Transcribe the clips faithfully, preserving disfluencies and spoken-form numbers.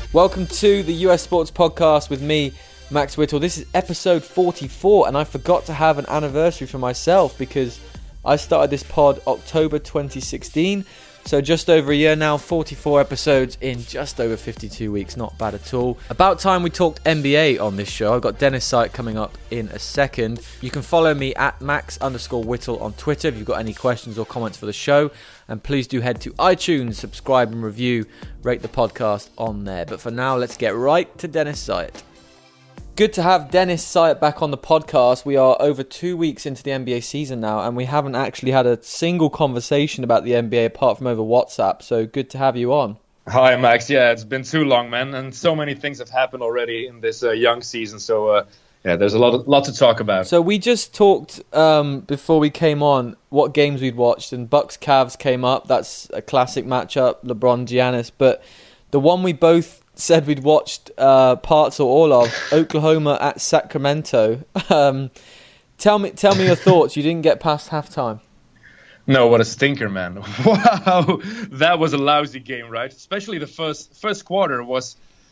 Welcome to the U S Sports Podcast with me, Max Whittle. This is episode forty-four, and I forgot to have an anniversary for myself because I started this pod October twenty sixteen. So just over a year now, forty-four episodes in just over fifty-two weeks. Not bad at all. About time we talked N B A on this show. I've got Dennis Sight coming up in a second. You can follow me at Max underscore Whittle on Twitter if you've got any questions or comments for the show. And please do head to iTunes, subscribe and review, rate the podcast on there. But for now, let's get right to Dennis Sight. Good to have Dennis Sight back on the podcast. We are over two weeks into the N B A season now, and we haven't actually had a single conversation about the N B A apart from over WhatsApp. So good to have you on. Hi, Max. Yeah, it's been too long, man, and so many things have happened already in this uh, young season. So uh, yeah, there's a lot, of, lot to talk about. So we just talked um, before we came on what games we'd watched, and Bucks Cavs came up. That's a classic matchup, LeBron Giannis. But the one we both said we'd watched uh, parts or all of, Oklahoma at Sacramento. Um, tell me, tell me your thoughts. You didn't get past halftime. No, what a stinker, man! Wow, that was a lousy game, right? Especially the first first quarter was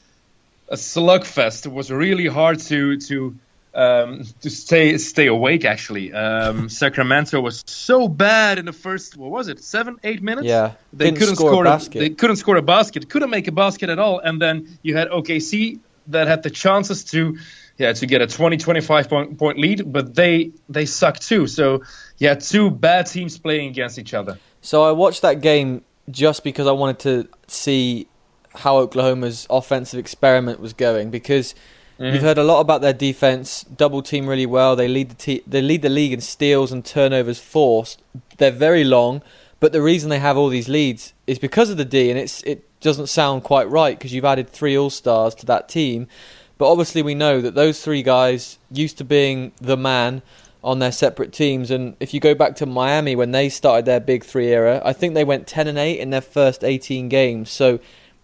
a slugfest. It was really hard to to um, to stay stay awake. Actually, um, Sacramento was so bad in the first. What was it? Seven, eight minutes. Yeah, they couldn't couldn't score, score a basket. A, they couldn't score a basket. Couldn't make a basket at all. And then you had O K C that had the chances to, yeah, to get a twenty, twenty-five point point lead, but they they suck too. So yeah, two bad teams playing against each other. So I watched that game just because I wanted to see how Oklahoma's offensive experiment was going, because mm. you've heard a lot about their defense, double team really well. They lead the te- they lead the league in steals and turnovers forced. They're very long, but the reason they have all these leads is because of the D, and it's it doesn't sound quite right because you've added three All-Stars to that team. But obviously we know that those three guys used to being the man on their separate teams, and if you go back to Miami when they started their Big Three era, I think they went ten and eight in their first eighteen games. So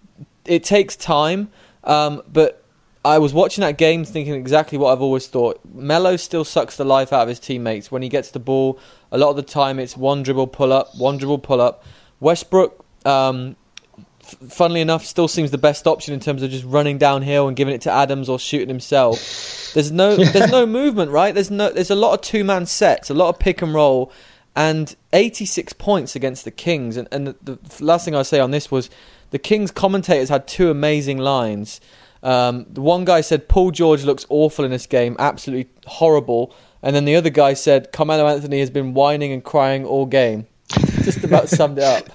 it takes time, um, but I was watching that game thinking exactly what I've always thought. Melo still sucks the life out of his teammates when he gets the ball. A lot of the time it's one dribble pull up, one dribble pull up. Westbrook, um, f- funnily enough, still seems the best option in terms of just running downhill and giving it to Adams or shooting himself. There's no, there's no movement, right? There's no, there's a lot of two man sets, a lot of pick and roll, and eighty-six points against the Kings. And, and the, the last thing I'll say on this was the Kings commentators had two amazing lines. Um, the one guy said Paul George looks awful in this game, absolutely horrible. And then the other guy said Carmelo Anthony has been whining and crying all game. Just about summed it up.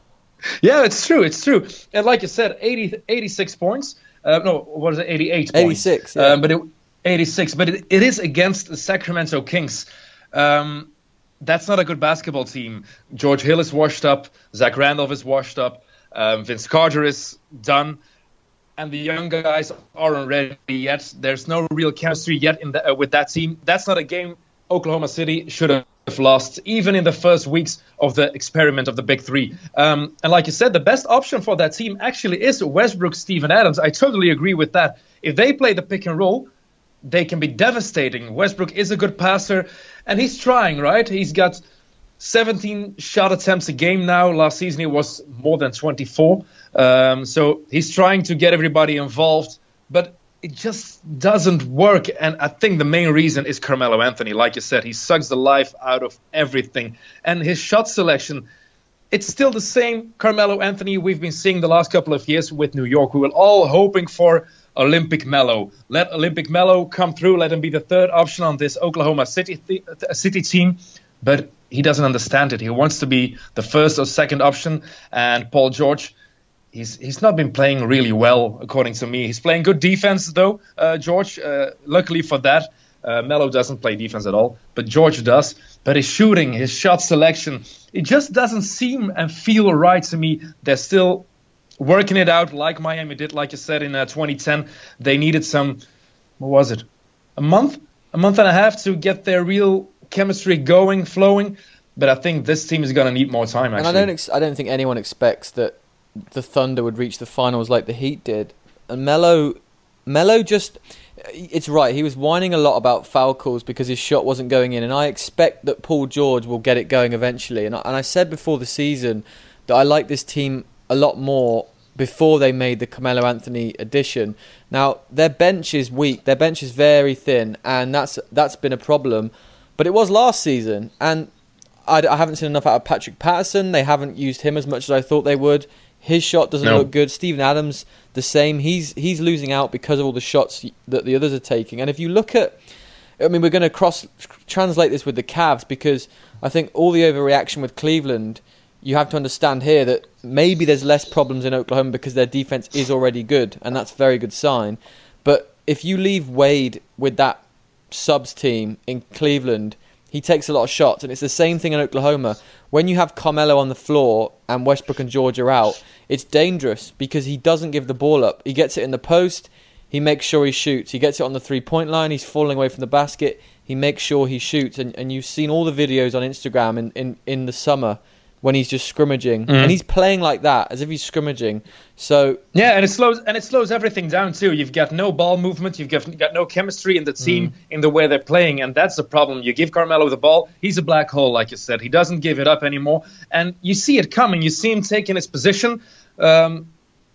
Yeah, it's true. It's true. And like you said, eighty, eighty-six points. Uh, no, what is it? eighty-eight points. eighty-six, yeah. Um, but it, eighty-six. But it, it is against the Sacramento Kings. Um, that's not a good basketball team. George Hill is washed up. Zach Randolph is washed up. Um, Vince Carter is done. And the young guys aren't ready yet. There's no real chemistry yet in the, uh, with that team. That's not a game Oklahoma City should have lost, even in the first weeks of the experiment of the Big Three. Um, and like you said, the best option for that team actually is Westbrook, Steven Adams. I totally agree with that. If they play the pick and roll, they can be devastating. Westbrook is a good passer, and he's trying, right? He's got seventeen shot attempts a game now. Last season it was more than twenty-four. Um, so he's trying to get everybody involved, but it just doesn't work. And I think the main reason is Carmelo Anthony. Like you said, he sucks the life out of everything. And his shot selection, it's still the same Carmelo Anthony we've been seeing the last couple of years with New York. We were all hoping for Olympic Melo. Let Olympic Melo come through. Let him be the third option on this Oklahoma City th- City team. But he doesn't understand it. He wants to be the first or second option. And Paul George, he's he's not been playing really well, according to me. He's playing good defense, though, uh, George. Uh, luckily for that, uh, Melo doesn't play defense at all. But George does. But his shooting, his shot selection, it just doesn't seem and feel right to me. They're still working it out like Miami did, like you said, in uh, twenty ten. They needed some, what was it, a month? A month and a half to get their real chemistry going, flowing. But I think this team is going to need more time, actually. And I don't, ex- I don't think anyone expects that the Thunder would reach the finals like the Heat did. And Melo, Melo just, it's right, he was whining a lot about foul calls because his shot wasn't going in. And I expect that Paul George will get it going eventually. And I, and I said before the season that I like this team a lot more before they made the Carmelo Anthony addition. Now, their bench is weak. Their bench is very thin, and that's that's been a problem. But it was last season, and I, I haven't seen enough out of Patrick Patterson. They haven't used him as much as I thought they would. His shot doesn't no. look good. Steven Adams, the same. He's he's losing out because of all the shots that the others are taking. And if you look at... I mean, we're going to cross-translate this with the Cavs, because I think all the overreaction with Cleveland... You have to understand here that maybe there's less problems in Oklahoma because their defense is already good, and that's a very good sign. But if you leave Wade with that subs team in Cleveland, he takes a lot of shots, and it's the same thing in Oklahoma. When you have Carmelo on the floor and Westbrook and George are out, it's dangerous because he doesn't give the ball up. He gets it in the post, he makes sure he shoots. He gets it on the three-point line, he's falling away from the basket, he makes sure he shoots. And, and you've seen all the videos on Instagram in, in, in the summer when he's just scrimmaging, mm. and he's playing like that as if he's scrimmaging. So yeah, and it slows and it slows everything down too. You've got no ball movement, you've got, got no chemistry in the team mm. in the way they're playing, and that's the problem. You give Carmelo the ball, he's a black hole, like you said. He doesn't give it up anymore, and you see it coming. You see him taking his position um,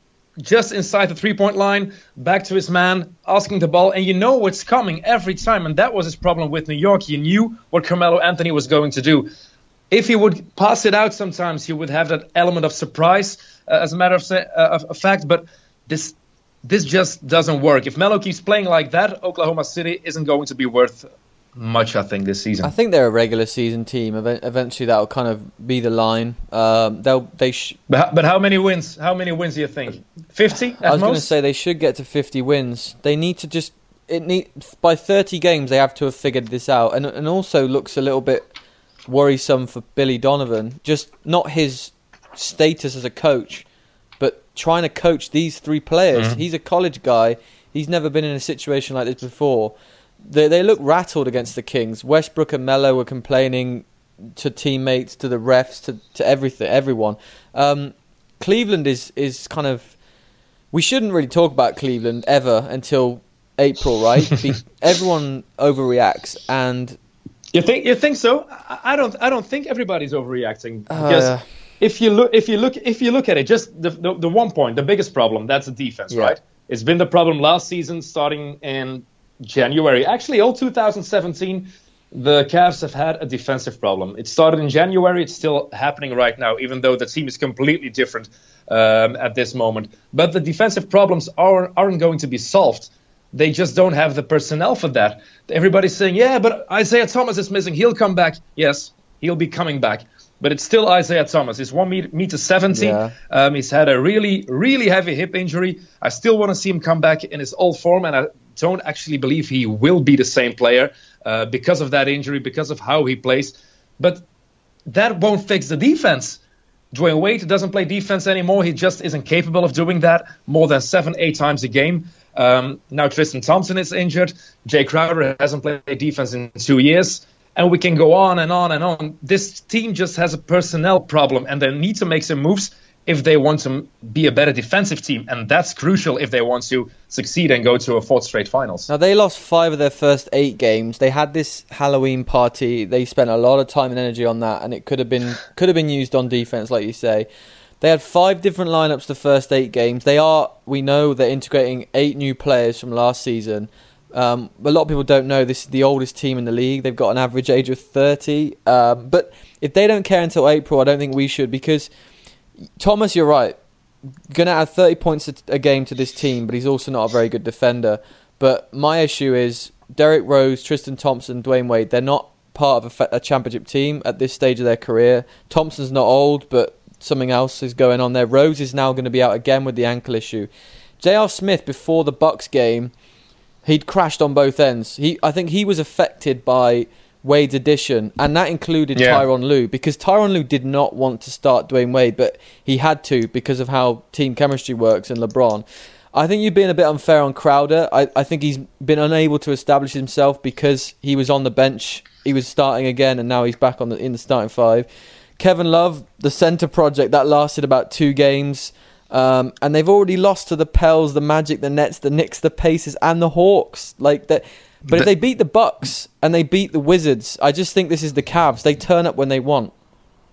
just inside the three-point line, back to his man, asking the ball, and you know what's coming every time. And that was his problem with New York. You knew what Carmelo Anthony was going to do. If he would pass it out sometimes, he would have that element of surprise, uh, as a matter of, uh, of, of fact. But this this just doesn't work. If Melo keeps playing like that, Oklahoma City isn't going to be worth much, I think, this season. I think they're a regular season team. Eventually, that will kind of be the line. Um, they'll they. Sh- but, how, but how many wins? How many wins do you think? fifty at I was most? going to say they should get to fifty wins. They need to just it need by thirty games. They have to have figured this out, and and also looks a little bit worrisome for Billy Donovan. Just not his status as a coach, but trying to coach these three players. Mm-hmm. He's a college guy. He's never been in a situation like this before. They they look rattled against the Kings. Westbrook and Melo were complaining to teammates, to the refs, to, to everything, everyone. Um, Cleveland is, is kind of... We shouldn't really talk about Cleveland ever until April, right? Be, everyone overreacts, and... You think you think so? I, I don't. I don't think everybody's overreacting, because uh, if you look, if you look, if you look at it, just the, the the one point, the biggest problem, that's the defense, yeah. right? It's been the problem last season, starting in January. Actually, all two thousand seventeen, the Cavs have had a defensive problem. It started in January. It's still happening right now, even though the team is completely different um, at this moment. But the defensive problems are aren't going to be solved. They just don't have the personnel for that. Everybody's saying, yeah, but Isaiah Thomas is missing. He'll come back. Yes, he'll be coming back. But it's still Isaiah Thomas. He's one meter seventy. Yeah. Um, he's had a really, really heavy hip injury. I still want to see him come back in his old form, and I don't actually believe he will be the same player uh, because of that injury, because of how he plays. But that won't fix the defense. Dwayne Wade doesn't play defense anymore. He just isn't capable of doing that more than seven, eight times a game. Um, now Tristan Thompson is injured. Jay Crowder hasn't played defense in two years. And we can go on and on and on. This team just has a personnel problem, and they need to make some moves if they want to be a better defensive team. And that's crucial if they want to succeed and go to a fourth straight finals. Now, they lost five of their first eight games. They had this Halloween party. They spent a lot of time and energy on that, and it could have been could have been used on defense, like you say. They had five different lineups the first eight games. They are, we know, they're integrating eight new players from last season. Um, a lot of people don't know this is the oldest team in the league. They've got an average age of thirty. Um, but if they don't care until April, I don't think we should, because Thomas, you're right, going to add thirty points a, a game to this team, but he's also not a very good defender. But my issue is Derrick Rose, Tristan Thompson, Dwayne Wade, they're not part of a, a championship team at this stage of their career. Thompson's not old, but something else is going on there. Rose is now going to be out again with the ankle issue. J R. Smith, before the Bucks game, he'd crashed on both ends. He, I think he was affected by Wade's addition, and that included yeah. Tyronn Lue, because Tyronn Lue did not want to start Dwayne Wade, but he had to because of how team chemistry works and LeBron. I think you're being a bit unfair on Crowder. I, I think he's been unable to establish himself because he was on the bench. He was starting again, and now he's back on the in the starting five. Kevin Love, the centre project, that lasted about two games. Um, and they've already lost to the Pels, the Magic, the Nets, the Knicks, the Pacers, and the Hawks. Like that, but the, if they beat the Bucks and they beat the Wizards, I just think this is the Cavs. They turn up when they want.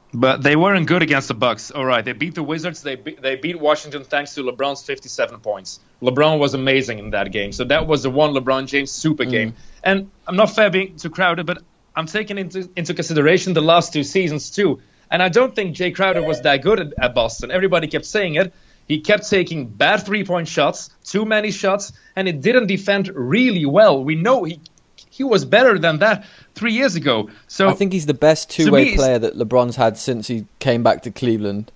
But they weren't good against the Bucks. All right, they beat the Wizards. They be- they beat Washington thanks to LeBron's fifty-seven points. LeBron was amazing in that game. So that was the one LeBron James super mm. game. And I'm not fair being too Crowder, but I'm taking into into consideration the last two seasons too. And I don't think Jay Crowder was that good at, at Boston. Everybody kept saying it. He kept taking bad three-point shots, too many shots, and he didn't defend really well. We know he he was better than that three years ago. So I think he's the best two-way player that LeBron's had since he came back to Cleveland.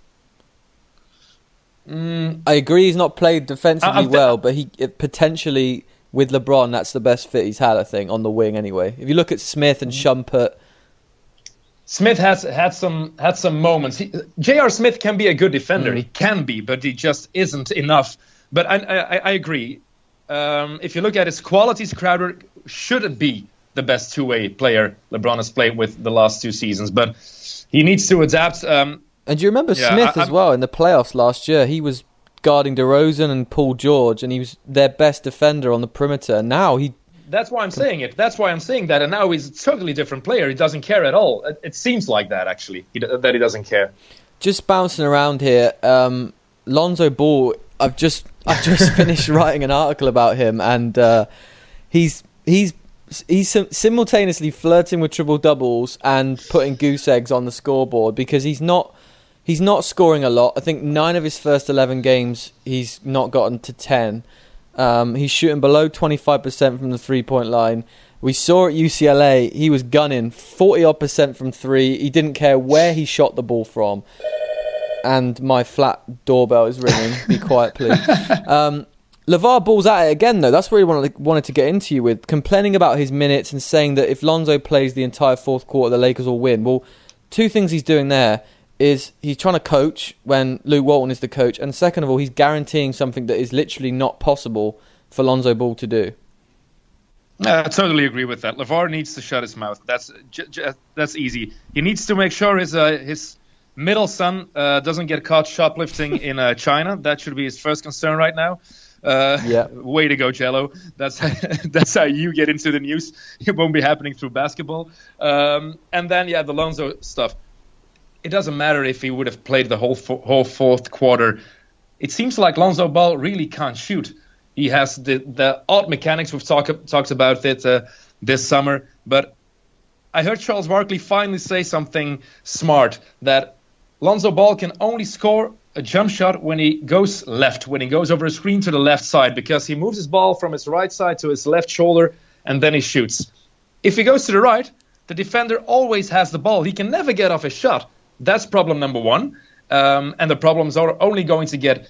Mm, I agree he's not played defensively th- well, but he it potentially, with LeBron, that's the best fit he's had, I think, on the wing anyway. If you look at Smith and Shumpert... Smith has had some had some moments. J R. Smith can be a good defender. Mm. He can be, but he just isn't enough. But I, I, I agree. Um, if you look at his qualities, Crowder should be the best two-way player LeBron has played with the last two seasons. But he needs to adapt. Um, and do you remember yeah, Smith I, as well in the playoffs last year? He was guarding DeRozan and Paul George, and he was their best defender on the perimeter. And now he... That's why I'm saying it. That's why I'm saying that. And now he's a totally different player. He doesn't care at all. It, it seems like that, actually, he, that he doesn't care. Just bouncing around here, um, Lonzo Ball, I've just I've just finished writing an article about him, and uh, he's he's he's sim- simultaneously flirting with triple doubles and putting goose eggs on the scoreboard because he's not he's not scoring a lot. I think nine of his first eleven games he's not gotten to ten. Um, he's shooting below twenty-five percent from the three-point line. We saw at U C L A, he was gunning forty-odd percent from three. He didn't care where he shot the ball from. And my flat doorbell is ringing. Be quiet, please. Um, LeVar Ball's at it again, though. That's where he wanted, wanted to get into you with, complaining about his minutes and saying that if Lonzo plays the entire fourth quarter, the Lakers will win. Well, two things he's doing there is he's trying to coach when Luke Walton is the coach, and second of all, he's guaranteeing something that is literally not possible for Lonzo Ball to do. I totally agree with that. LeVar needs to shut his mouth. That's j- j- that's easy. He needs to make sure his uh, his middle son uh, doesn't get caught shoplifting in uh, China. That should be his first concern right now. Uh, yeah. Way to go, Jello. That's that's how you get into the news. It won't be happening through basketball. Um, and then, yeah, the Lonzo stuff. It doesn't matter if he would have played the whole fo- whole fourth quarter. It seems like Lonzo Ball really can't shoot. He has the, the odd mechanics. We've talked talked about it uh, this summer. But I heard Charles Barkley finally say something smart, that Lonzo Ball can only score a jump shot when he goes left, when he goes over a screen to the left side, because he moves his ball from his right side to his left shoulder, and then he shoots. If he goes to the right, the defender always has the ball. He can never get off his shot. That's problem number one. Um, and the problems are only going to get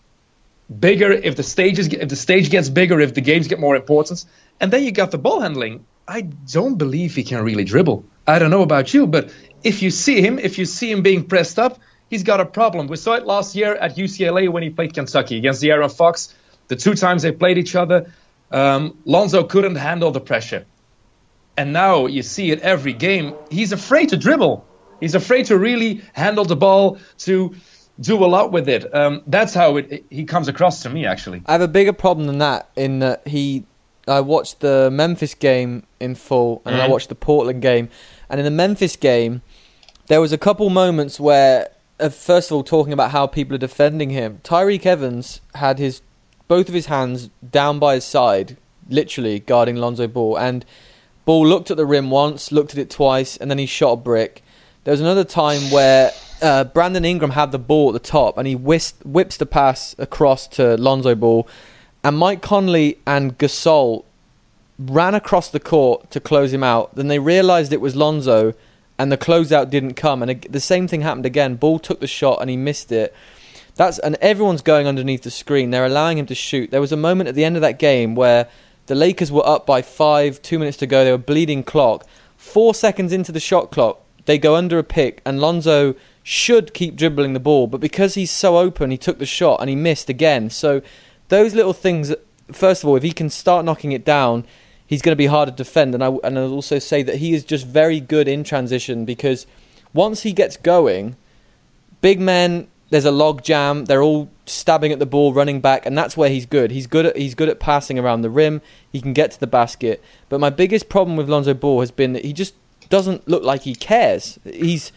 bigger if the stages if the stage gets bigger, if the games get more important. And then you got the ball handling. I don't believe he can really dribble. I don't know about you, but if you see him, if you see him being pressed up, he's got a problem. We saw it last year at U C L A when he played Kentucky against the De'Aaron Fox. The two times they played each other, um, Lonzo couldn't handle the pressure. And now you see it every game. He's afraid to dribble. He's afraid to really handle the ball, to do a lot with it. Um, that's how it, it, he comes across to me, actually. I have a bigger problem than that in that he... I watched the Memphis game in full, and mm. I watched the Portland game. And in the Memphis game, there was a couple moments where, uh, first of all, talking about how people are defending him, Tyreek Evans had his both of his hands down by his side, literally guarding Lonzo Ball. And Ball looked at the rim once, looked at it twice, and then he shot a brick. There was another time where uh, Brandon Ingram had the ball at the top, and he whisked, whips the pass across to Lonzo Ball. And Mike Conley and Gasol ran across the court to close him out. Then they realised it was Lonzo, and the closeout didn't come. And the same thing happened again. Ball took the shot, and he missed it. That's and everyone's going underneath the screen. They're allowing him to shoot. There was a moment at the end of that game where the Lakers were up by five, two minutes to go. They were bleeding clock. Four seconds into the shot clock, they go under a pick, and Lonzo should keep dribbling the ball. But because he's so open, he took the shot, and he missed again. So those little things, first of all, if he can start knocking it down, he's going to be hard to defend. And, I, and I'll also say that he is just very good in transition, because once he gets going, big men, there's a log jam. They're all stabbing at the ball, running back, and that's where he's good. He's good at he's good at passing around the rim. He can get to the basket. But my biggest problem with Lonzo Ball has been that he just doesn't look like he cares. He's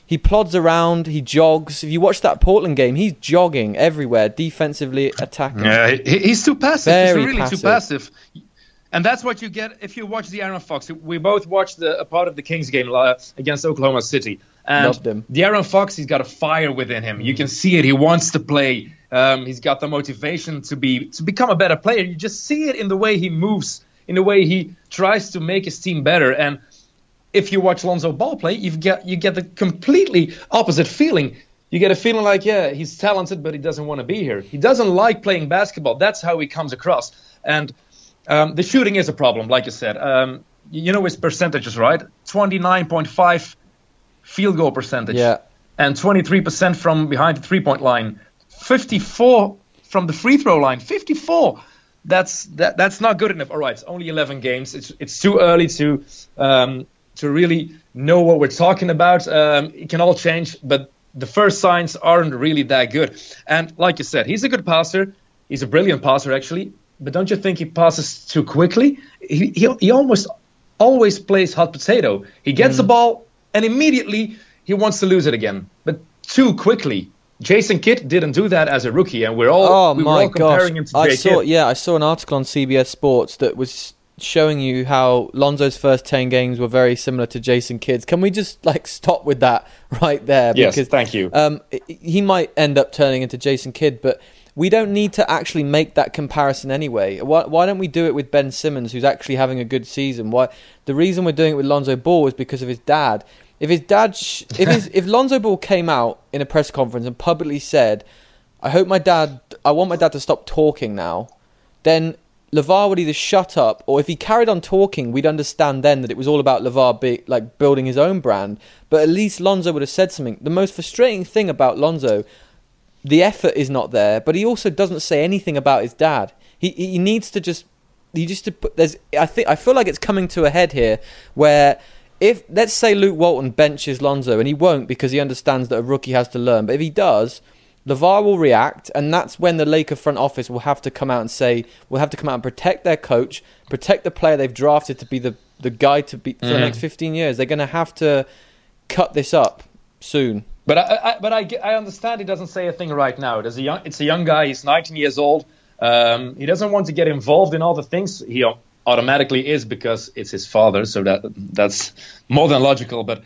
he plods around, he jogs. If you watch that Portland game, he's jogging everywhere, defensively attacking. Yeah, he, he's too passive. Very he's really passive. too passive. And that's what you get if you watch the Aaron Fox. We both watched the, a part of the Kings game uh, against Oklahoma City. And Loved him. The Aaron Fox, he's got a fire within him. You can see it. He wants to play. Um, he's got the motivation to be to become a better player. You just see it in the way he moves, in the way he tries to make his team better. And if you watch Lonzo Ball play, you get you get the completely opposite feeling. You get a feeling like, yeah, he's talented, but he doesn't want to be here. He doesn't like playing basketball. That's how he comes across. And um, the shooting is a problem, like you said. Um, you know his percentages, right? twenty-nine point five field goal percentage. Yeah. And twenty-three percent from behind the three-point line. fifty-four from the free throw line. fifty-four. That's that. That's not good enough. All right, it's only eleven games. It's it's too early to um, to really know what we're talking about. Um, it can all change, but the first signs aren't really that good. And like you said, he's a good passer. He's a brilliant passer, actually. But don't you think he passes too quickly? He he, he almost always plays hot potato. He gets mm. the ball and immediately he wants to lose it again, but too quickly. Jason Kidd didn't do that as a rookie, and we're all oh we my were all comparing gosh. him to I Jay saw Kidd. yeah, I saw an article on C B S Sports that was showing you how Lonzo's first ten games were very similar to Jason Kidd's. Can we just like stop with that right there? Yes, because, thank you. Um, he might end up turning into Jason Kidd, but we don't need to actually make that comparison anyway. Why, why don't we do it with Ben Simmons, who's actually having a good season? Why the reason we're doing it with Lonzo Ball is because of his dad. If his dad, sh- if his, if Lonzo Ball came out in a press conference and publicly said, "I hope my dad, I want my dad to stop talking now," then LeVar would either shut up, or if he carried on talking, we'd understand then that it was all about LeVar be, like building his own brand. But at least Lonzo would have said something. The most frustrating thing about Lonzo, the effort is not there, but he also doesn't say anything about his dad. He he needs to just, he just to put. There's, I think, I feel like it's coming to a head here where. If, let's say Luke Walton benches Lonzo, and he won't because he understands that a rookie has to learn, but if he does, LeVar will react, and that's when the Laker front office will have to come out and say, will have to come out and protect their coach, protect the player they've drafted to be the, the guy to be for mm. the next fifteen years. They're going to have to cut this up soon. But I, I but I, I understand he doesn't say a thing right now. There's a young, it's a young guy. He's nineteen years old. Um, he doesn't want to get involved in all the things he automatically is because it's his father, so that that's more than logical. But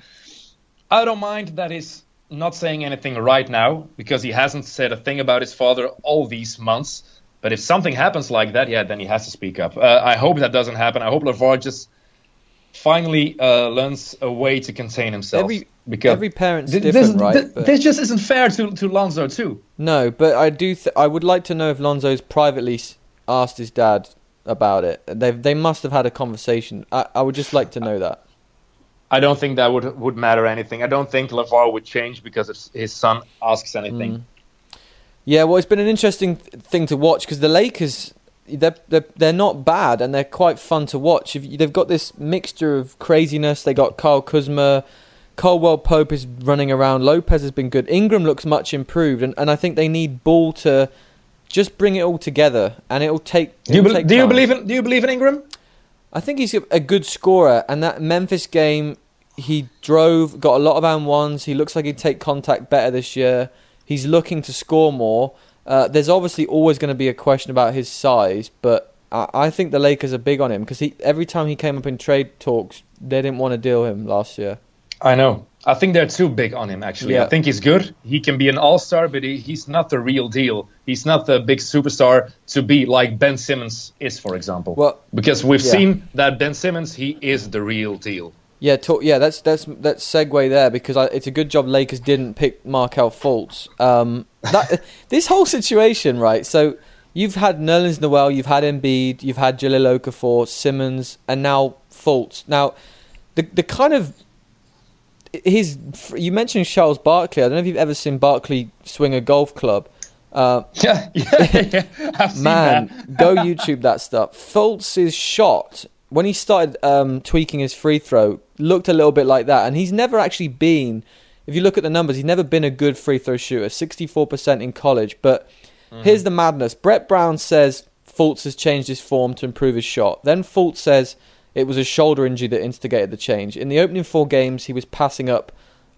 I don't mind that he's not saying anything right now because he hasn't said a thing about his father all these months. But if something happens like that, yeah, then he has to speak up. Uh, I hope that doesn't happen. I hope LeVar just finally uh, learns a way to contain himself. Every, because every parent's th- different, this, right? Th- but this just isn't fair to, to Lonzo too. No, but I do. Th- I would like to know if Lonzo's privately asked his dad about it. They they must have had a conversation. I, I would just like to know that. I don't think that would would matter anything. I don't think LeVar would change because if his son asks anything. Mm. Yeah, well, it's been an interesting th- thing to watch because the Lakers, they're, they're they're not bad and they're quite fun to watch. If you, they've got this mixture of craziness. They got Kyle Kuzma, Caldwell Pope is running around. Lopez has been good. Ingram looks much improved, and, and I think they need Ball to just bring it all together, and it'll take. It'll do you, be- take do you time. believe in Do you believe in Ingram? I think he's a good scorer, and that Memphis game, he drove, got a lot of and ones. He looks like he'd take contact better this year. He's looking to score more. Uh, there's obviously always going to be a question about his size, but I, I think the Lakers are big on him because he every time he came up in trade talks, they didn't want to deal him last year. I know. I think they're too big on him, actually. Yeah. I think he's good. He can be an all-star, but he, he's not the real deal. He's not the big superstar to be like Ben Simmons is, for example. Well, because we've yeah. seen that Ben Simmons, he is the real deal. Yeah, talk, yeah. That's that's that's segue there because I, it's a good job Lakers didn't pick Markelle Fultz. Um, that this whole situation, right? So you've had Nerlens Noel, you've had Embiid, you've had Jahlil Okafor, Simmons, and now Fultz. Now, the the kind of his you mentioned Charles Barkley. I don't know if you've ever seen Barkley swing a golf club. Uh, yeah, yeah, yeah. I've seen man, that. Go YouTube that stuff. Fultz's shot, when he started um, tweaking his free throw, looked a little bit like that. And he's never actually been, if you look at the numbers, he's never been a good free throw shooter, sixty-four percent in college. But mm. here's the madness. Brett Brown says Fultz has changed his form to improve his shot. Then Fultz says it was a shoulder injury that instigated the change. In the opening four games, he was passing up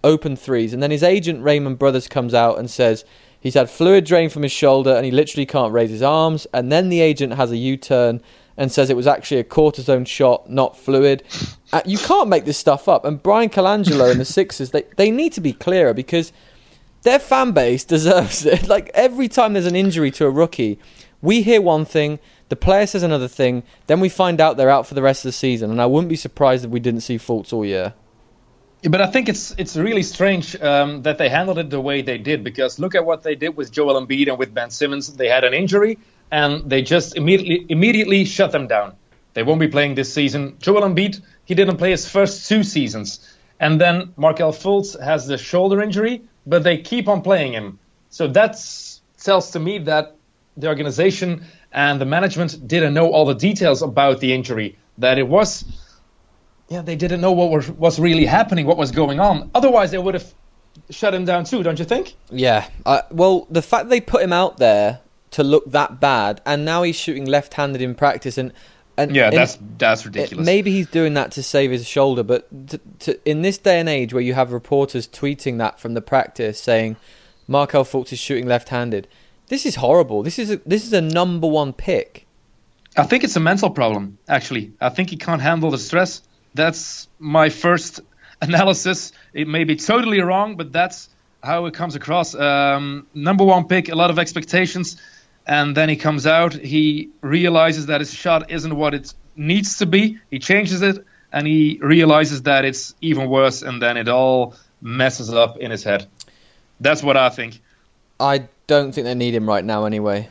open threes. And then his agent, Raymond Brothers, comes out and says he's had fluid drain from his shoulder and he literally can't raise his arms. And then the agent has a U-turn and says it was actually a cortisone shot, not fluid. Uh, you can't make this stuff up. And Brian Colangelo and the Sixers, they, they need to be clearer because their fan base deserves it. Like, every time there's an injury to a rookie, we hear one thing, the player says another thing, then we find out they're out for the rest of the season. And I wouldn't be surprised if we didn't see Fultz all year. Yeah, but I think it's it's really strange um, that they handled it the way they did, because look at what they did with Joel Embiid and with Ben Simmons. They had an injury, and they just immediately immediately shut them down. They won't be playing this season. Joel Embiid, he didn't play his first two seasons. And then Markelle Fultz has the shoulder injury, but they keep on playing him. So that tells to me that the organization and the management didn't know all the details about the injury, that it was... Yeah, they didn't know what was, was really happening, what was going on. Otherwise, they would have shut him down too, don't you think? Yeah. Uh, well, the fact they put him out there to look that bad, and now he's shooting left-handed in practice, and and yeah, and that's that's ridiculous. It, maybe he's doing that to save his shoulder, but to, to, in this day and age where you have reporters tweeting that from the practice saying Markelle Fultz is shooting left-handed, this is horrible. This is a, this is a number one pick. I think it's a mental problem. Actually, I think he can't handle the stress. That's my first analysis. It may be totally wrong, but that's how it comes across. Um, number one pick, a lot of expectations, and then he comes out. He realizes that his shot isn't what it needs to be. He changes it, and he realizes that it's even worse, and then it all messes up in his head. That's what I think. I don't think they need him right now anyway.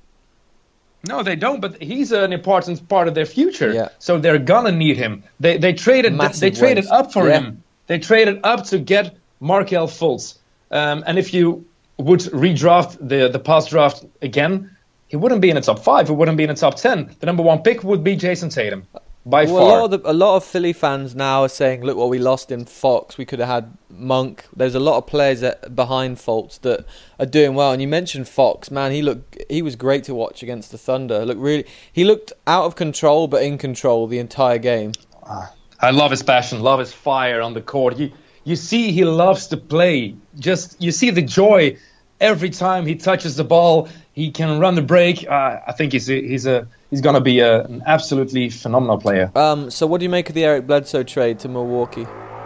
No, they don't, but he's an important part of their future. Yeah. So they're gonna need him. They they traded Massive they traded waste. up for Yeah. him. They traded up to get Markelle Fultz. Um, and if you would redraft the the past draft again, he wouldn't be in the top five. He wouldn't be in the top ten. The number one pick would be Jason Tatum. By well, far. A lot, of the, a lot of Philly fans now are saying, look what we lost in Fox. We could have had Monk. There's a lot of players that, behind Fultz that are doing well. And you mentioned Fox. Man, he looked he was great to watch against the Thunder. Look, really, he looked out of control but in control the entire game. I love his passion, love his fire on the court. You you see he loves to play. Just you see the joy every time he touches the ball. He can run the break. Uh, I think he's a, he's a he's gonna be a, an absolutely phenomenal player. Um, so what do you make of the Eric Bledsoe trade to Milwaukee?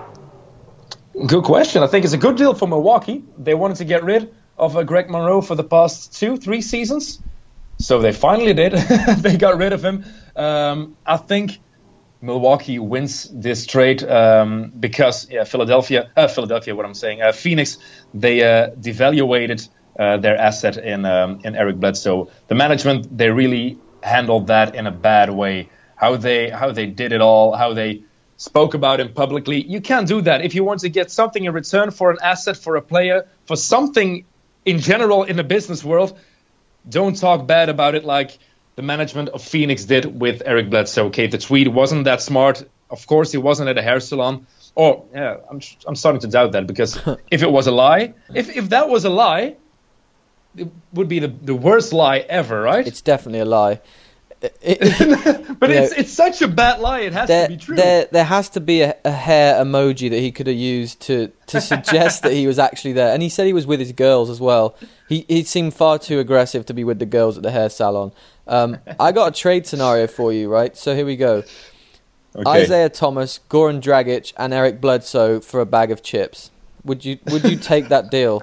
Good question. I think it's a good deal for Milwaukee. They wanted to get rid of uh, Greg Monroe for the past two, three seasons. So they finally did. They got rid of him. Um, I think Milwaukee wins this trade um, because yeah, Philadelphia, uh, Philadelphia, what I'm saying, uh, Phoenix, they uh, devaluated uh, their asset in um, in Eric Bledsoe. The management, they really handled that in a bad way. How they how they did it all, how they spoke about him publicly. You can't do that. If you want to get something in return for an asset, for a player, for something in general in the business world, don't talk bad about it like the management of Phoenix did with Eric Bledsoe. Okay, the tweet wasn't that smart. Of course, he wasn't at a hair salon. Or, yeah, I'm I'm starting to doubt that, because if it was a lie, if if that was a lie, it would be the, the worst lie ever, right? It's definitely a lie. It, it, but it's know, it's such a bad lie, it has there, to be true. There, there has to be a, a hair emoji that he could have used to, to suggest that he was actually there. And he said he was with his girls as well. He he seemed far too aggressive to be with the girls at the hair salon. Um, I got a trade scenario for you, right? So here we go. Okay. Isaiah Thomas, Goran Dragic, and Eric Bledsoe for a bag of chips. Would you would you take that deal?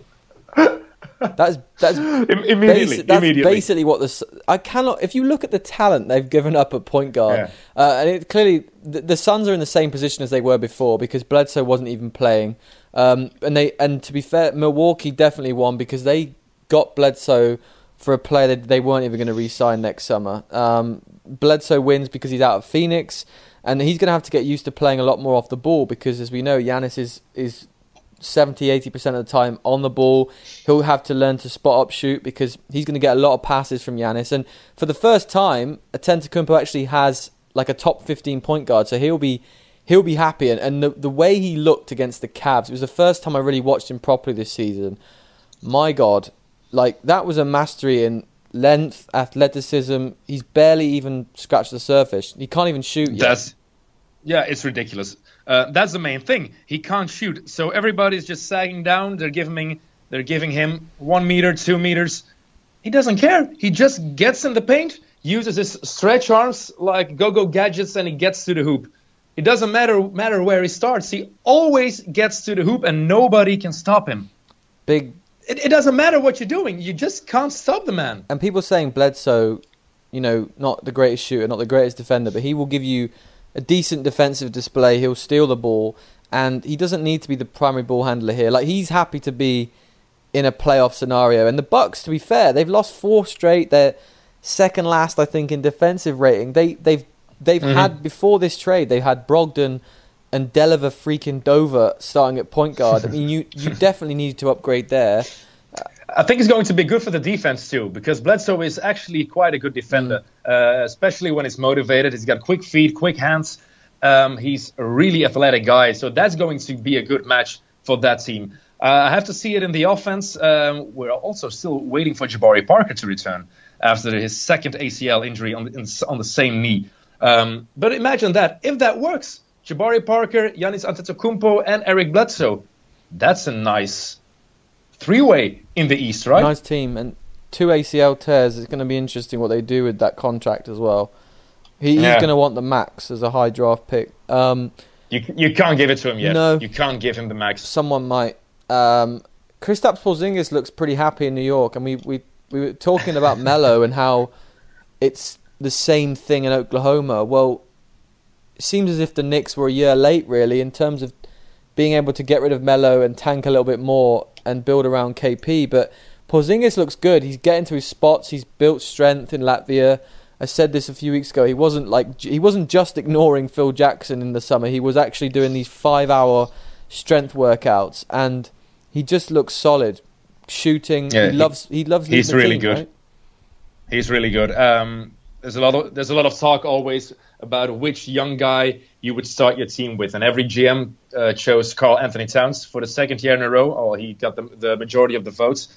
That's that's immediately. Basi- that's immediately. basically what the I cannot. If you look at the talent they've given up at point guard, yeah. uh, and it clearly the, the Suns are in the same position as they were before because Bledsoe wasn't even playing. Um, and they and to be fair, Milwaukee definitely won because they got Bledsoe for a player that they weren't even going to re-sign next summer. Um, Bledsoe wins because he's out of Phoenix, and he's going to have to get used to playing a lot more off the ball because, as we know, Giannis is is. seventy, eighty percent of the time on the ball. He'll have to learn to spot up shoot because he's going to get a lot of passes from Giannis. And for the first time, Antetokounmpo actually has like a top fifteen point guard, so he'll be he'll be happy. And, and the, the way he looked against the Cavs, it was the first time I really watched him properly this season. My God, like that was a mastery in length, athleticism. He's barely even scratched the surface. He can't even shoot yet. That's, yeah, it's ridiculous. Uh, that's the main thing. He can't shoot, so everybody's just sagging down. They're giving him, they're giving him one meter, two meters. He doesn't care. He just gets in the paint, uses his stretch arms like go-go gadgets, and he gets to the hoop. It doesn't matter matter where he starts. He always gets to the hoop, and nobody can stop him. Big. It, it doesn't matter what you're doing. You just can't stop the man. And people saying Bledsoe, you know, not the greatest shooter, not the greatest defender, but he will give you a decent defensive display. He'll steal the ball, and he doesn't need to be the primary ball handler here. Like, he's happy to be in a playoff scenario. And the Bucks, to be fair, they've lost four straight. They're second last, I think, in defensive rating. They they've they've mm-hmm. had before this trade. They had Brogdon and Deliver freaking Dover starting at point guard. I mean, you you definitely need to upgrade there. I think it's going to be good for the defense too, because Bledsoe is actually quite a good defender, mm. uh, especially when he's motivated. He's got quick feet, quick hands. Um, he's a really athletic guy, so that's going to be a good match for that team. Uh, I have to see it in the offense. Um, we're also still waiting for Jabari Parker to return after his second A C L injury on the, on the same knee. Um, but imagine that. If that works, Jabari Parker, Giannis Antetokounmpo, and Eric Bledsoe, that's a nice three-way in the East, right? Nice team. And two A C L tears. It's going to be interesting what they do with that contract as well. He, he's yeah. going to want the max as a high draft pick. Um, you you can't give it to him yet. No. You can't give him the max. Someone might. Um, Kristaps Porzingis looks pretty happy in New York, and we, we, we were talking about Melo and how it's the same thing in Oklahoma. Well, it seems as if the Knicks were a year late, really, in terms of being able to get rid of Melo and tank a little bit more and build around K P. But Porzingis looks good. He's getting to his spots. He's built strength in Latvia. I said this a few weeks ago. He wasn't like he wasn't just ignoring Phil Jackson in the summer. He was actually doing these five-hour strength workouts, and he just looks solid. Shooting, yeah, he, he loves. He loves. He's really team, good. Right? He's really good. Um, there's a lot of there's a lot of talk always about which young guy you would start your team with, and every G M uh, chose Karl Anthony Towns for the second year in a row. Or he got the, the majority of the votes.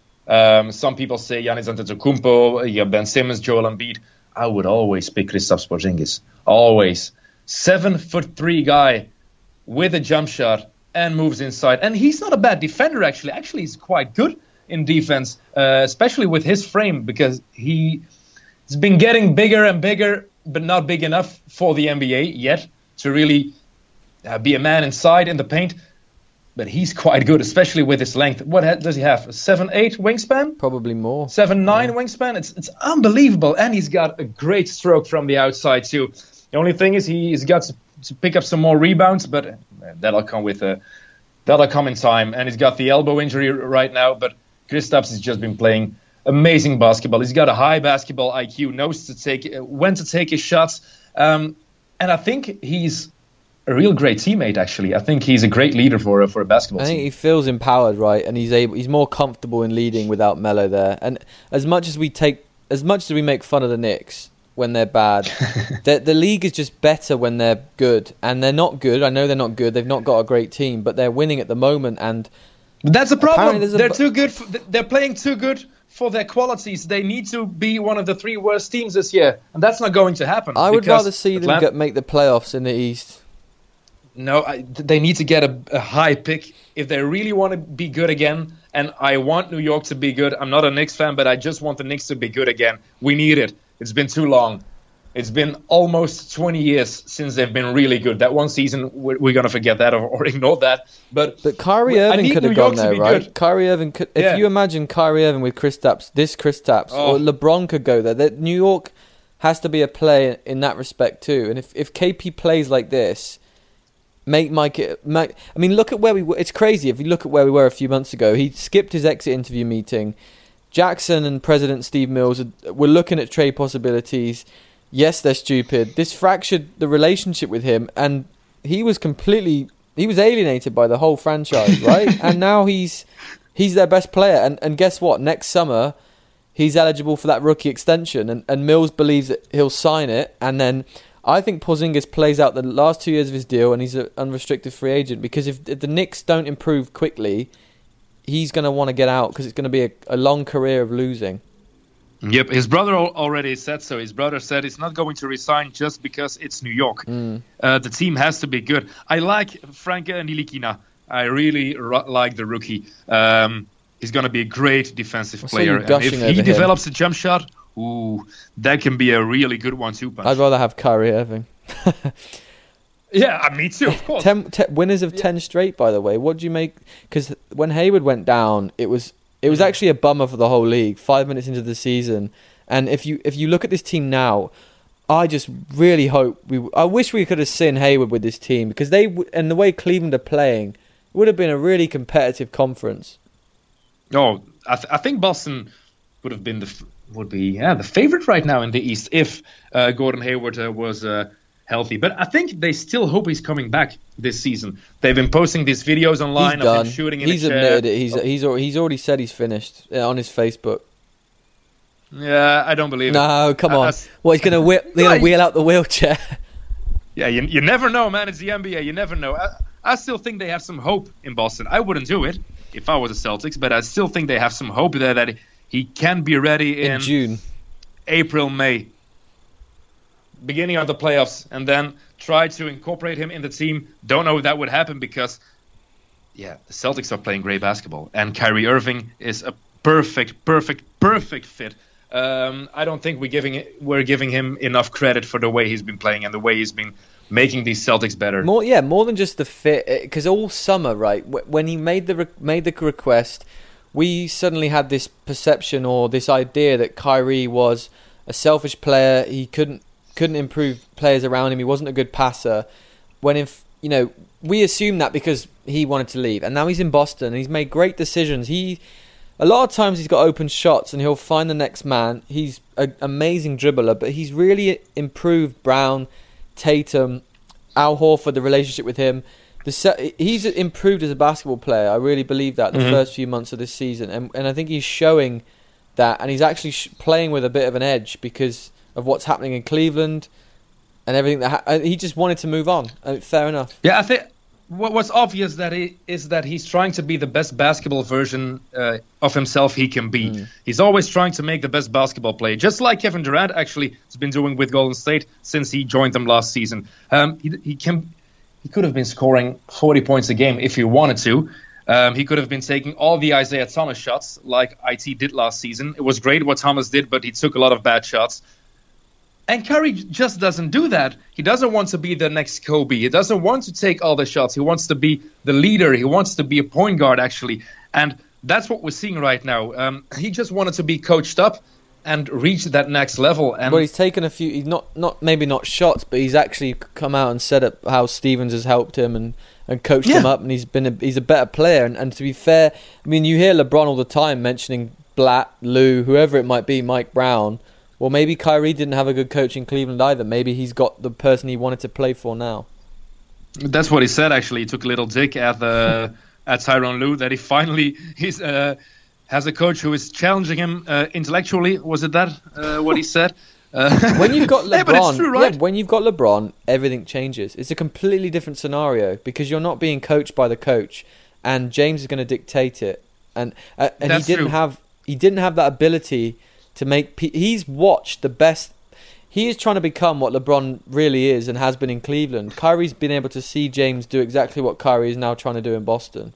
Um, some people say Giannis Antetokounmpo, you have Ben Simmons, Joel Embiid. I would always pick Kristaps Porzingis. Always. Seven foot three guy with a jump shot and moves inside. And he's not a bad defender, actually. Actually, he's quite good in defense, uh, especially with his frame, because he, he's been getting bigger and bigger, but not big enough for the N B A yet to really uh, be a man inside in the paint. But he's quite good, especially with his length. What ha- does he have? A seven eight wingspan? Probably more. seven nine yeah. wingspan? It's it's unbelievable. And he's got a great stroke from the outside, too. The only thing is he's got to, to pick up some more rebounds, but uh, that'll come with uh, that'll come in time. And he's got the elbow injury right now, but Kristaps has just been playing amazing basketball. He's got a high basketball I Q, knows to take uh, when to take his shots. Um, and I think he's a real great teammate, actually. I think he's a great leader for a, for a basketball I team. think he feels empowered, right? And he's able. He's more comfortable in leading without Melo there. And as much as we take, as much as we make fun of the Knicks when they're bad, the, the league is just better when they're good. And they're not good. I know they're not good. They've not got a great team, but they're winning at the moment. And but that's a problem. A they're bu- too good. For, they're playing too good for their qualities. They need to be one of the three worst teams this year, and that's not going to happen. I would rather see Atlanta- them get, make the playoffs in the East. No, I, they need to get a, a high pick if they really want to be good again. And I want New York to be good. I'm not a Knicks fan, but I just want the Knicks to be good again. We need it. It's been too long. It's been almost twenty years since they've been really good. That one season, we're, we're going to forget that or, or ignore that. But but Kyrie Irving could have gone there, right? Good. Kyrie Irving could. If yeah. you imagine Kyrie Irving with Kristaps, this Kristaps, oh. or LeBron could go there. That New York has to be a play in that respect too. And if if K P plays like this. Make Mike, Mike. I mean, look at where we were. It's crazy. If you look at where we were a few months ago, he skipped his exit interview meeting. Jackson and President Steve Mills were looking at trade possibilities. Yes, they're stupid. This fractured the relationship with him, and he was completely. He was alienated by the whole franchise, right? And now he's he's their best player. And and guess what? Next summer, he's eligible for that rookie extension, and and Mills believes that he'll sign it, and then. I think Porzingis plays out the last two years of his deal and he's an unrestricted free agent because if, if the Knicks don't improve quickly, he's going to want to get out because it's going to be a, a long career of losing. Yep, his brother al- already said so. His brother said he's not going to resign just because it's New York. Mm. Uh, the team has to be good. I like Frank Nilikina. I really ro- like the rookie. Um, he's going to be a great defensive I player. And if he develops a jump shot, ooh, that can be a really good one two punch. I'd rather have Kyrie Irving. Yeah, me too, of course. ten, ten, winners of yeah. ten straight, by the way. What do you make? Because when Hayward went down, it was it was actually a bummer for the whole league. Five minutes into the season, and if you if you look at this team now, I just really hope we. I wish we could have seen Hayward with this team, because they and the way Cleveland are playing, it would have been a really competitive conference. Oh, I, th- I think Boston would have been the would be yeah the favorite right now in the East if uh, Gordon Hayward uh, was. Uh, healthy, but I think they still hope he's coming back this season. They've been posting these videos online he's of done. him shooting in he's the chair. He's admitted it. He's he's already, he's already said he's finished uh, on his Facebook. Yeah, I don't believe no, it. No, come I, on. I, well, he's gonna wheel, they're gonna wheel out the wheelchair. Yeah, you you never know, man. It's the N B A. You never know. I, I still think they have some hope in Boston. I wouldn't do it if I was the Celtics, but I still think they have some hope there that he can be ready in, in June, April, May. Beginning of the playoffs, and then try to incorporate him in the team. Don't know if that would happen because, yeah, the Celtics are playing great basketball, and Kyrie Irving is a perfect, perfect, perfect fit. Um, I don't think we're giving we're giving him enough credit for the way he's been playing and the way he's been making these Celtics better. More, yeah, more than just the fit. Because all summer, right, when he made the re- made the request, we suddenly had this perception or this idea that Kyrie was a selfish player. He couldn't. couldn't improve players around him. He wasn't a good passer. When if you know, we assumed that because he wanted to leave, and now he's in Boston and he's made great decisions. He a lot of times he's got open shots and he'll find the next man. He's an amazing dribbler, but he's really improved Brown, Tatum, Al Horford, the relationship with him. The se- he's improved as a basketball player. I really believe that the mm-hmm. first few months of this season, and and I think he's showing that, and he's actually sh- playing with a bit of an edge because of what's happening in Cleveland and everything that ha- he just wanted to move on. Uh, fair enough. Yeah, I think what, what's obvious that he, is that he's trying to be the best basketball version uh, of himself he can be. Mm. He's always trying to make the best basketball play, just like Kevin Durant actually has been doing with Golden State since he joined them last season. Um, he, he can he could have been scoring forty points a game if he wanted to. Um, he could have been taking all the Isaiah Thomas shots like I T did last season. It was great what Thomas did, but he took a lot of bad shots. And Curry just doesn't do that. He doesn't want to be the next Kobe. He doesn't want to take all the shots. He wants to be the leader. He wants to be a point guard, actually. And that's what we're seeing right now. Um, he just wanted to be coached up and reach that next level. And well, he's taken a few, he's not, not maybe not shots, but he's actually come out and said up how Stevens has helped him and, and coached yeah. him up. And he's been a, he's a better player. And, and to be fair, I mean, you hear LeBron all the time mentioning Blatt, Lou, whoever it might be, Mike Brown. Well, maybe Kyrie didn't have a good coach in Cleveland either. Maybe he's got the person he wanted to play for now. That's what he said, actually. He took a little dig at the at Tyronn Lue, that he finally he's, uh, has a coach who is challenging him uh, intellectually. Was it that uh, what he said? Uh, when you've got LeBron, yeah, but it's true, right? yeah, when you've got LeBron, everything changes. It's a completely different scenario because you're not being coached by the coach, and James is going to dictate it. And uh, and That's he didn't true. have he didn't have that ability to make. Pe- he's watched the best. He is trying to become what LeBron really is and has been in Cleveland. Kyrie's been able to see James do exactly what Kyrie is now trying to do in Boston.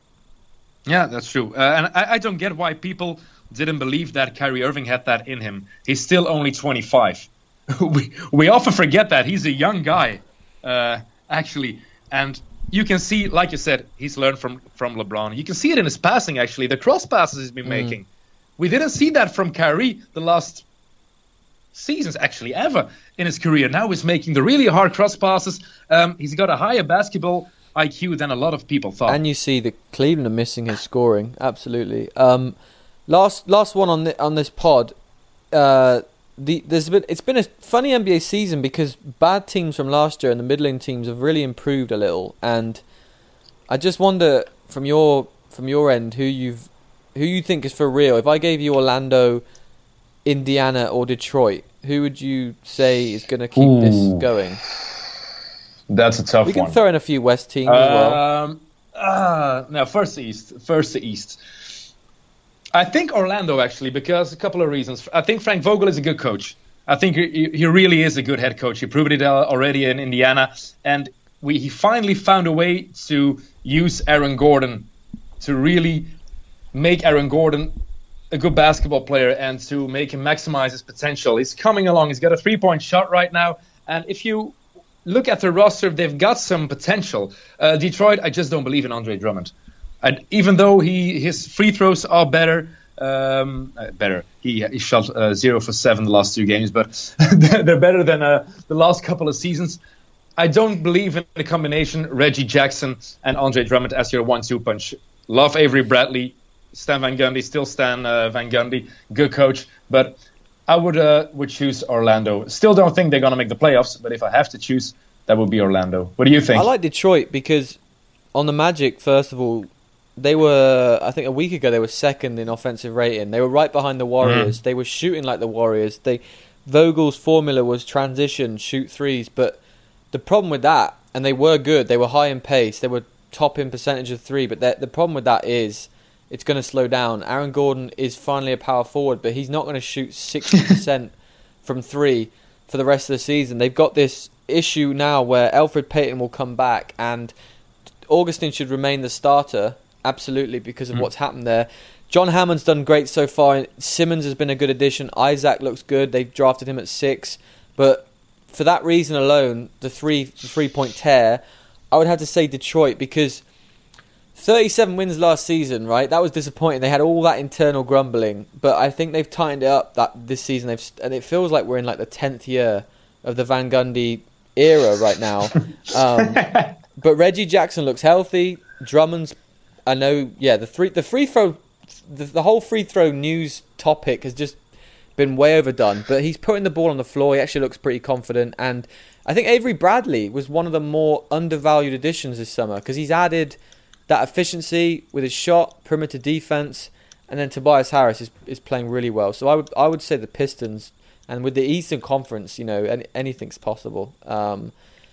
Yeah, that's true. Uh, and I, I don't get why people didn't believe that Kyrie Irving had that in him. He's still only twenty-five. we we often forget that. He's a young guy, uh, actually. And you can see, like you said, he's learned from, from LeBron. You can see it in his passing, actually. The cross passes he's been mm. making. We didn't see that from Kyrie the last seasons, actually, ever in his career. Now he's making the really hard cross passes. Um, he's got a higher basketball I Q than a lot of people thought. And you see that Cleveland are missing his scoring, absolutely. Um, last last one on the, on this pod. Uh, the there's been it's been a funny N B A season because bad teams from last year and the middling teams have really improved a little. And I just wonder from your from your end who you've who you think is for real. If I gave you Orlando, Indiana, or Detroit, who would you say is going to keep Ooh. this going? That's a tough one. We can one. throw in a few West teams um, as well. Uh, no, first the East. First the East. I think Orlando, actually, because a couple of reasons. I think Frank Vogel is a good coach. I think he, he really is a good head coach. He proved it already in Indiana. And we, he finally found a way to use Aaron Gordon to really make Aaron Gordon a good basketball player and to make him maximize his potential. He's coming along. He's got a three-point shot right now. And if you look at the roster, they've got some potential. Uh, Detroit, I just don't believe in Andre Drummond. And even though he his free throws are better, um, uh, better. He he shot uh, zero for seven the last two games, but they're better than uh, the last couple of seasons. I don't believe in the combination Reggie Jackson and Andre Drummond as your one-two punch. Love Avery Bradley, Stan Van Gundy, still Stan uh, Van Gundy, good coach, but I would uh, would choose Orlando. Still don't think they're gonna make the playoffs, but if I have to choose, that would be Orlando. What do you think? I like Detroit because on the Magic, first of all, they were, I think a week ago, they were second in offensive rating. They were right behind the Warriors. Mm. They were shooting like the Warriors. They Vogel's formula was transition, shoot threes. But the problem with that, and they were good, they were high in pace, they were top in percentage of three, but the problem with that is it's going to slow down. Aaron Gordon is finally a power forward, but he's not going to shoot sixty percent from three for the rest of the season. They've got this issue now where Elfrid Payton will come back, and Augustin should remain the starter. Absolutely, because of mm. what's happened there. John Hammond's done great so far. Simmons has been a good addition. Isaac looks good. They've drafted him at six. But for that reason alone, the three the three-point tear, I would have to say Detroit, because thirty-seven wins last season, right? That was disappointing. They had all that internal grumbling. But I think they've tightened it up that this season. They've And it feels like we're in like the tenth year of the Van Gundy era right now. um, but Reggie Jackson looks healthy. Drummond's I know, yeah, the three, the free throw, the, the whole free throw news topic has just been way overdone. But he's putting the ball on the floor. He actually looks pretty confident. And I think Avery Bradley was one of the more undervalued additions this summer because he's added that efficiency with his shot, perimeter defense, and then Tobias Harris is is playing really well. So I would I would say the Pistons, and with the Eastern Conference, you know, any, anything's possible. Um,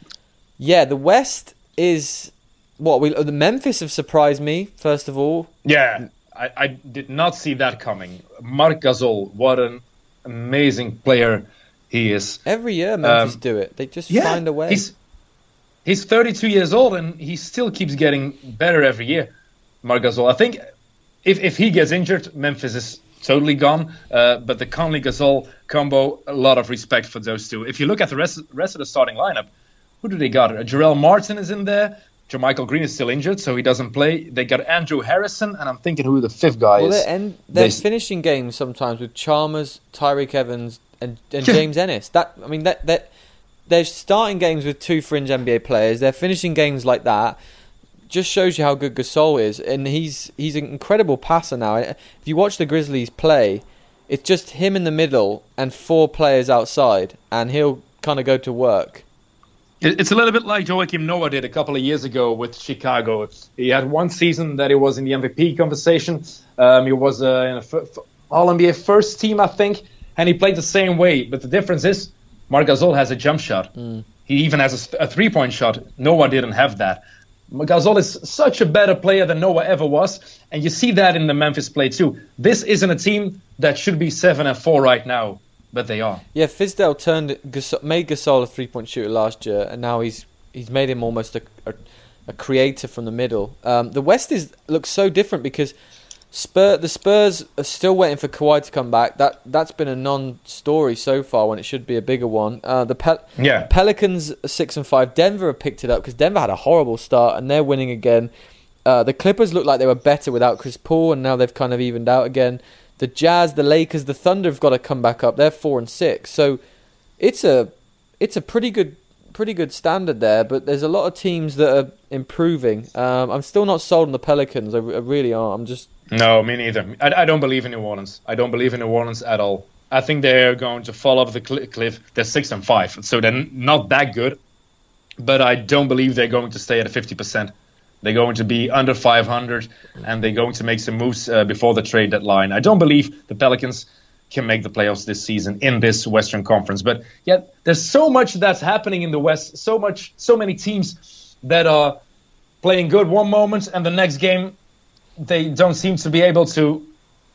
yeah, the West is. What we the Memphis have surprised me first of all. Yeah, I, I did not see that coming. Marc Gasol, what an amazing player he is. Every year Memphis um, do it. They just yeah, find a way. He's he's thirty-two years old and he still keeps getting better every year. Marc Gasol. I think if if he gets injured, Memphis is totally gone. Uh, but the Conley Gasol combo, a lot of respect for those two. If you look at the rest rest of the starting lineup, who do they got? Uh, Jarrell Martin is in there. JaMychal Green is still injured, so he doesn't play. They got Andrew Harrison, and I'm thinking who the fifth guy well, is. They're, end, they're they, finishing games sometimes with Chalmers, Tyreek Evans, and, and James Ennis. That I mean, that that they're starting games with two fringe N B A players. They're finishing games like that. Just shows you how good Gasol is, and he's he's an incredible passer now. If you watch the Grizzlies play, it's just him in the middle and four players outside, and he'll kind of go to work. It's a little bit like Joakim Noah did a couple of years ago with Chicago. He had one season that he was in the M V P conversation. Um, he was uh, in a f- f- All N B A first team, I think, and he played the same way. But the difference is Marc Gasol has a jump shot. Mm. He even has a, a three-point shot. Noah didn't have that. Gasol is such a better player than Noah ever was, and you see that in the Memphis play too. This isn't a team that should be seven and four right now. But they are. Yeah, Fizdale turned Gasol, made Gasol a three-point shooter last year, and now he's he's made him almost a, a, a creator from the middle. Um, the West is looks so different because Spur the Spurs are still waiting for Kawhi to come back. That that's been a non-story so far when it should be a bigger one. Uh, the Pel- yeah. Pelicans are six and five. Denver have picked it up because Denver had a horrible start and they're winning again. Uh, the Clippers look like they were better without Chris Paul, and now they've kind of evened out again. The Jazz, the Lakers, the Thunder have got to come back up. They're four and six, so it's a it's a pretty good pretty good standard there. But there's a lot of teams that are improving. Um, I'm still not sold on the Pelicans. I, I really aren't. I'm just no, me neither. I, I don't believe in New Orleans. I don't believe in New Orleans at all. I think they're going to fall off the cliff. They're six and five, so they're not that good. But I don't believe they're going to stay at a fifty percent. They're going to be under five hundred, and they're going to make some moves uh, before the trade deadline. I don't believe the Pelicans can make the playoffs this season in this Western Conference. But yet, there's so much that's happening in the West. So much, so many teams that are playing good one moment, and the next game they don't seem to be able to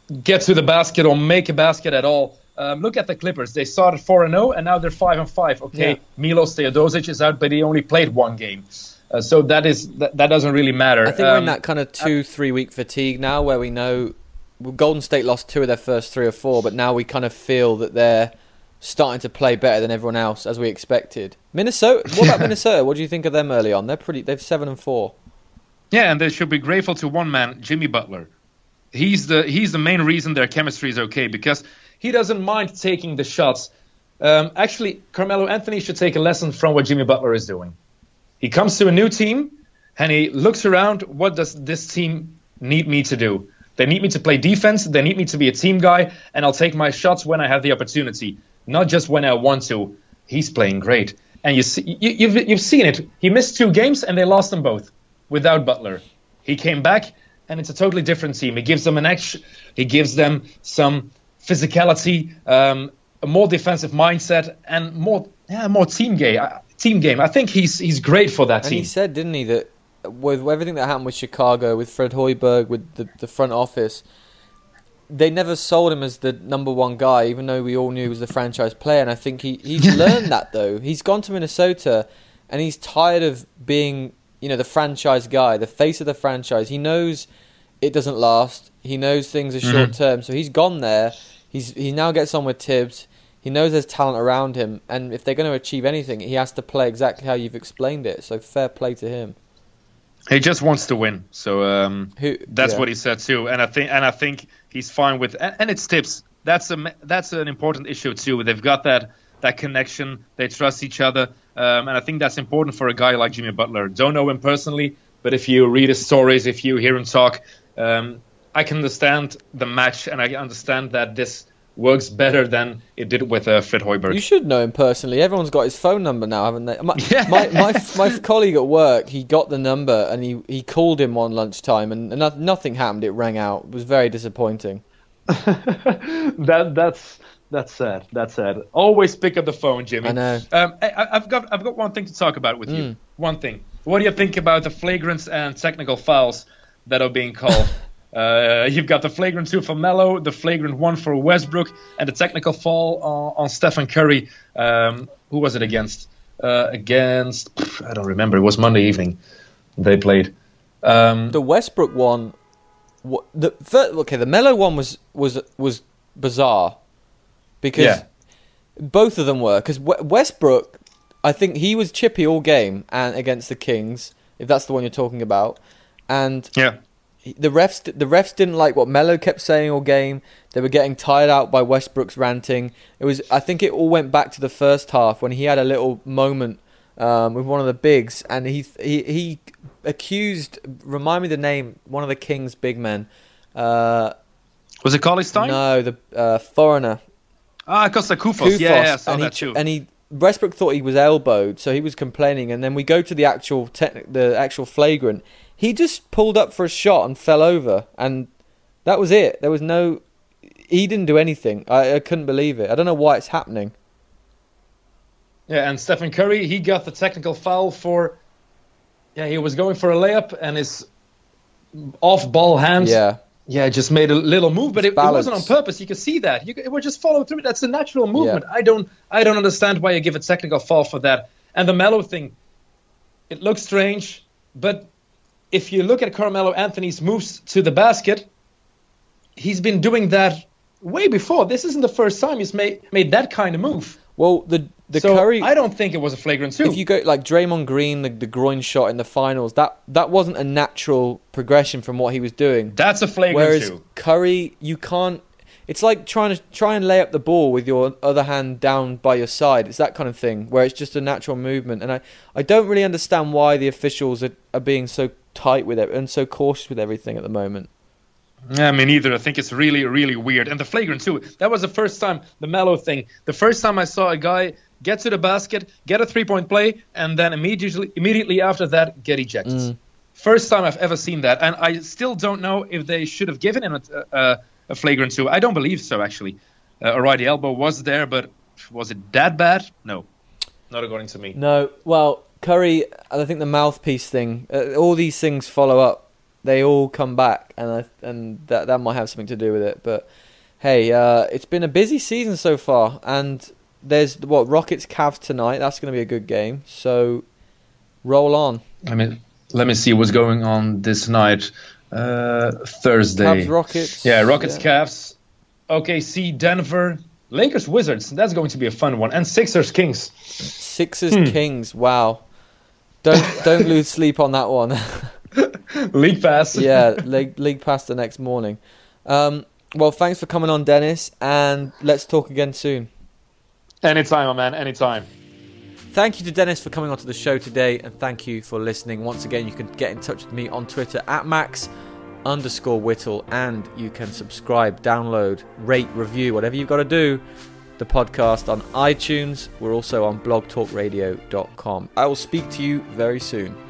get to the basket or make a basket at all. Um, look at the Clippers. They started four and oh, and now they're five and five. Okay, yeah. Milos Teodosic is out, but he only played one game. Uh, so that is that, that doesn't really matter. I think um, we're in that kind of two, three week fatigue now, where we know well, Golden State lost two of their first three or four, but now we kind of feel that they're starting to play better than everyone else, as we expected. Minnesota. What about Minnesota? What do you think of them early on? They're pretty. They've seven and four. Yeah, and they should be grateful to one man, Jimmy Butler. He's the he's the main reason their chemistry is okay, because he doesn't mind taking the shots. Um, actually, Carmelo Anthony should take a lesson from what Jimmy Butler is doing. He comes to a new team and he looks around. What does this team need me to do? They need me to play defense. They need me to be a team guy, and I'll take my shots when I have the opportunity, not just when I want to. He's playing great, and you see, you, you've you've seen it. He missed two games and they lost them both without Butler. He came back, and it's a totally different team. He gives them an extra. He gives them some physicality, um, a more defensive mindset, and more yeah, more team game. Team game. I think he's he's great for that and team. And he said, didn't he, that with everything that happened with Chicago, with Fred Hoiberg, with the, the front office, they never sold him as the number one guy, even though we all knew he was the franchise player. And I think he, he's learned that, though. He's gone to Minnesota, and he's tired of being, you know, the franchise guy, the face of the franchise. He knows it doesn't last. He knows things are short term. Mm-hmm. So he's gone there. He's he now gets on with Tibbs. He knows there's talent around him, and if they're going to achieve anything, he has to play exactly how you've explained it. So fair play to him. He just wants to win, so um, Who, that's yeah. what he said too. And I think, and I think he's fine with. And, and it's Tibbs. That's a that's an important issue too. They've got that that connection. They trust each other, um, and I think that's important for a guy like Jimmy Butler. Don't know him personally, but if you read his stories, if you hear him talk, um, I can understand the match, and I understand that this works better than it did with uh, Fred Hoiberg. You should know him personally. Everyone's got his phone number now, haven't they? My, yeah. my, my, my colleague at work, he got the number and he, he called him on lunchtime, and, and nothing happened. It rang out. It was very disappointing. that that's that's sad. That's sad. Always pick up the phone, Jimmy. I know. Um, I, I've got I've got one thing to talk about with mm. you. One thing. What do you think about the flagrants and technical fouls that are being called? Uh, you've got the flagrant two for Melo, the flagrant one for Westbrook, and the technical foul on, on Stephen Curry. Um, who was it against? Uh, against I don't remember. It was Monday evening. They played. Um, the Westbrook one. What, the first, okay, the Melo one was was was bizarre because yeah. both of them were. Because Westbrook, I think he was chippy all game and against the Kings, if that's the one you're talking about, and yeah. The refs, the refs didn't like what Melo kept saying all game. They were getting tired out by Westbrook's ranting. It was, I think, it all went back to the first half when he had a little moment um, with one of the bigs, and he he he accused. Remind me the name. One of the Kings' big men. Uh, was it Cauley Stein? No, the uh, foreigner. Ah, Costa Koufos. Koufos. Yeah, yeah, I saw and that he, too. And he Westbrook thought he was elbowed, so he was complaining. And then we go to the actual techni- the actual flagrant. He just pulled up for a shot and fell over, and that was it. There was no... He didn't do anything. I, I couldn't believe it. I don't know why it's happening. Yeah, and Stephen Curry, he got the technical foul for... Yeah, he was going for a layup, and his off-ball hand... Yeah. Yeah, just made a little move, but it, it wasn't on purpose. You could see that. You could, it would just follow through. That's a natural movement. Yeah. I don't I don't understand why you give a technical foul for that. And the Melo thing, it looks strange, but... If you look at Carmelo Anthony's moves to the basket, he's been doing that way before. This isn't the first time he's made made that kind of move. Well, the the so Curry... I don't think it was a flagrant two. If you go like Draymond Green, the, the groin shot in the finals, that, that wasn't a natural progression from what he was doing. That's a flagrant Whereas two. Whereas Curry, you can't... It's like trying to try and lay up the ball with your other hand down by your side. It's that kind of thing, where it's just a natural movement. And I, I don't really understand why the officials are, are being so tight with it and so cautious with everything at the moment. Yeah, me neither. I think it's really, really weird. And the flagrant too. That was the first time, the Melo thing. The first time I saw a guy get to the basket, get a three-point play, and then immediately, immediately after that, get ejected. Mm. First time I've ever seen that. And I still don't know if they should have given him a... a A flagrant two. I don't believe so, actually. Uh, a righty elbow was there, but was it that bad? No. Not according to me. No. Well, Curry, I think the mouthpiece thing, uh, all these things follow up they all come back, and I, and that that might have something to do with it. But hey, uh, it's been a busy season so far, and there's what Rockets Cavs tonight. That's going to be a good game. So roll on. I mean, let me see what's going on this night. Uh, Thursday. Cavs Rockets. Yeah, Rockets yeah. Cavs. O K C Denver. Lakers Wizards. That's going to be a fun one. And Sixers Kings. Sixers hmm. Kings. Wow. Don't don't lose sleep on that one. League pass. Yeah, league league pass the next morning. Um, well, thanks for coming on, Dennis, and let's talk again soon. Anytime, my man. Anytime. Thank you to Dennis for coming onto the show today, and thank you for listening. Once again, you can get in touch with me on Twitter at Max underscore Whittle, and you can subscribe, download, rate, review, whatever you've got to do, the podcast on iTunes. We're also on blog talk radio dot com. I will speak to you very soon.